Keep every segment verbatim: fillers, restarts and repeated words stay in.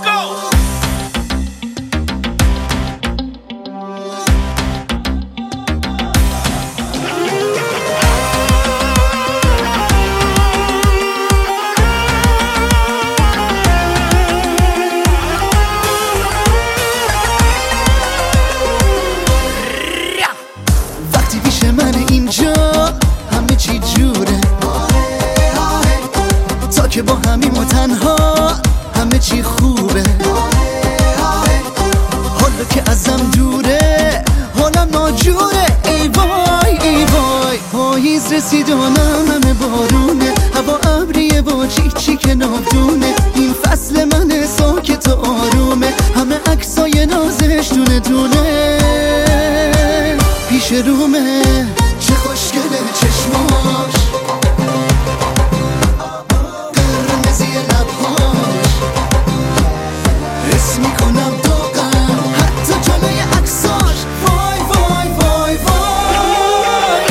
go. وقتی پیش من اینجا همه چی جوره، تا که با همیم و تنها همه چی خوبه. حالا که ازم دوره حالم ناجوره. ای وای ای وای، پاییز رسید و همه بارونه، هوا ابریه با چیک چیک نابدونه. این فصل من ساکت و آرومه، همه عکسای نازش دونه دونه پیش رومه. چه خوشگله چشماش، قرمزی لبهاش، حس میکنم داغم حتی جلوی عکساش. وای وای وای وای،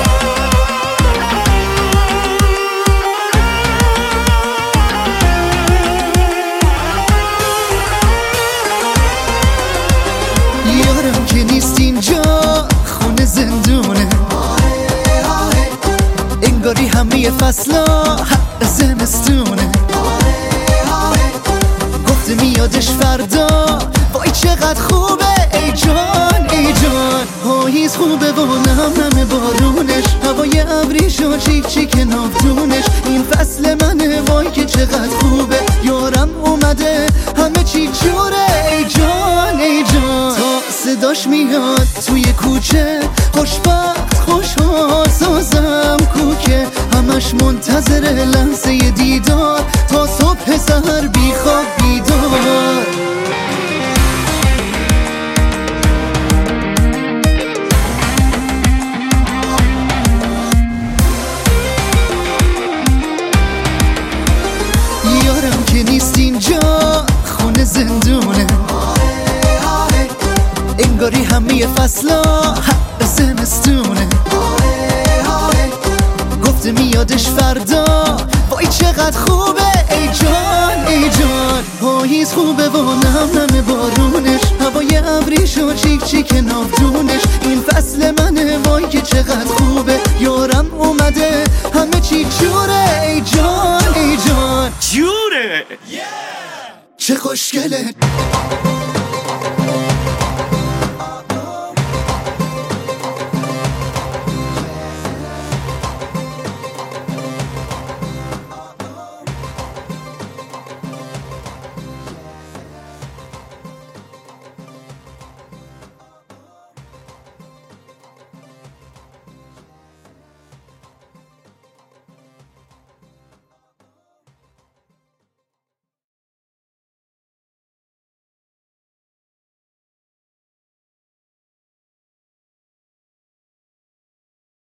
یارم که نیست اینجا خونه زندونه، انگاری همه فصلا حق زمستونه. گفته میادش فردا، وای چقدر خوبه. ای جان ای جان، پاییز خوبه و نم نم بارونش، هوای ابریش و چیک چیک نافدونش. این فصل منه وای که چقدر خوبه. یارم اومده همه چی جوره. ای جان ای جان، تا صداش میاد توی کوچه، خوشبخت خوشحال سازم کوکه. همش منتظر لحظه دیدار، تا صبح سحر بی خواب بیدار. یارم که نیست اینجا خونه زندونه، انگاری همه فصلا حق زمستونه. گفته میادش فردا، وای چقدر خوبه. ای جان ای جان، پاییز خوبه و نم نم بارونش، هوای ابریش و چیک چیک نافدونش. این فصل منه وای که چقدر خوبه. یارم اومده همه چی جوره. ای جان ای جان، جوره. چه خوشگله.